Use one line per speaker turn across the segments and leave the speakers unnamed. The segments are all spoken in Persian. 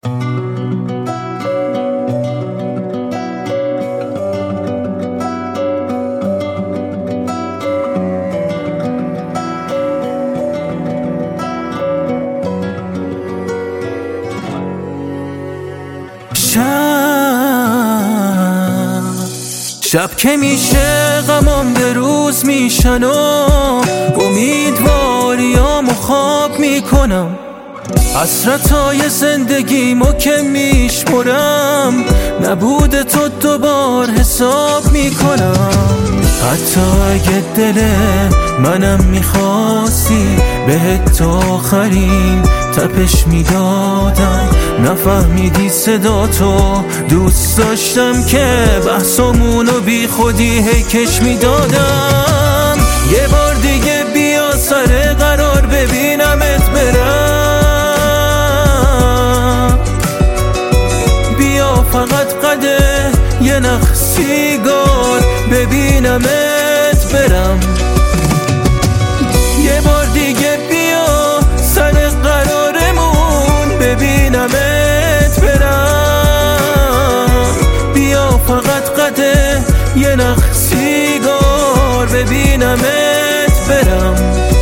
شب که میشه غمام به روز میشن و امیدواریامو خواب میکنم، حسرتای زندگیمو که میشمرم، نبود تو دوبار حساب میکنم. حتی اگه دل منم میخواستی بهت تا آخرین تپش میدادم، نفهمیدی صدا تو دوست داشتم که بحثمونو بی خودی هیکش میدادم. یه بار دیگه بیا سر قرار ببینمت برم، بیا فقط قده یه نخ سیگار ببینمت برم. یه بار دیگه بیا سر قرارمون ببینمت برم، بیا فقط قده یه نخ سیگار ببینمت برم.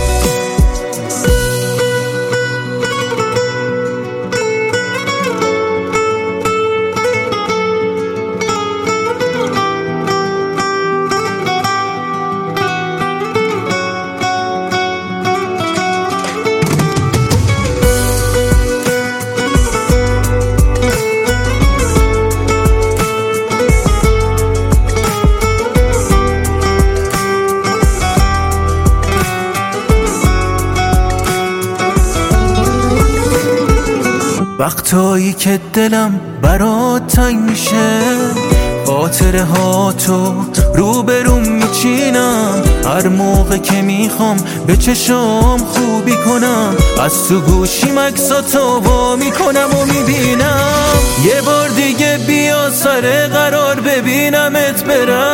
وقتایی که دلم برات تنگ میشه، خاطره ها تو روبروم میچینم، هر موقع که میخوام به چشام خوبی کنم، از تو گوشیم عکساتو وا میکنم و میبینم. یه بار دیگه بیا سر قرار ببینمت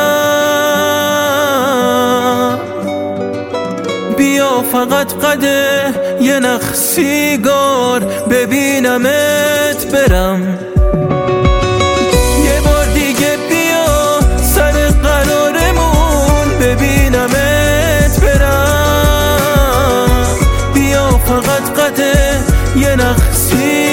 برم، بیا فقط قده یه نخ سیگار ببینمت برم. یه بار دیگه بیا سر قرارمون ببینمت برم، بیا فقط قده یه نخ سیگار